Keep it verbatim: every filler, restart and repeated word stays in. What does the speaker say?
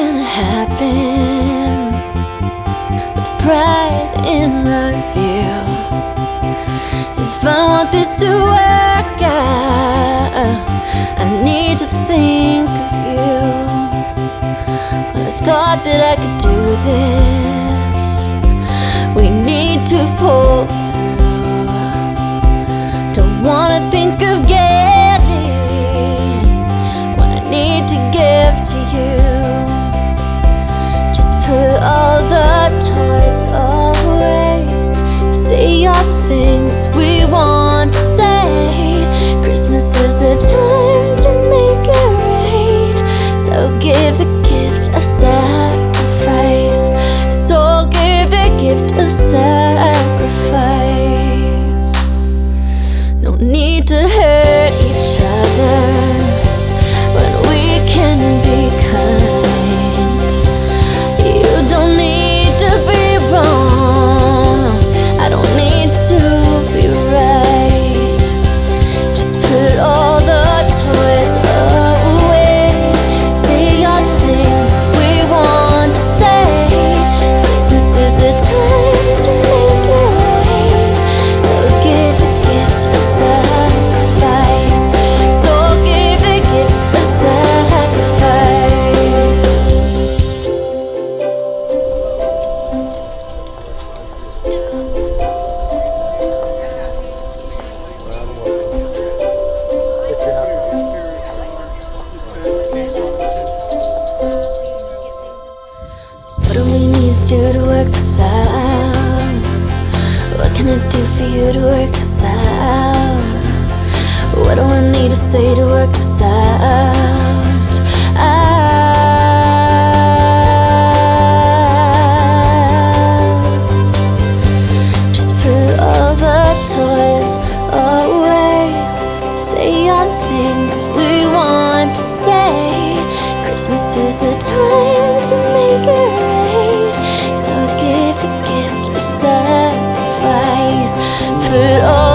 gonna happen with pride in our view. If I want this to work out, I need to think of you. When I thought that I could do this, we need to pull through. Don't wanna think of getting what I need to give to you. Just put all the toys away. Say all the things we want to say. Christmas is the time to make it right. So give the gift of sacrifice. So give the gift of sacrifice. No need to hurt each other when we can be kind. You don't need to be wrong, I don't need to be right. Just put all the toys away. Say all the things we want to say. Christmas is the time to make it right. So give the gift of sacrifice. So give the gift of sacrifice. What do we need to do to work this out? What can I do for you to work this out? What do I need to say to work this out? Out. Just put all the toys away. Say all the things we want to say. Christmas is the time to make it right. So give the gift of sacrifice. Put all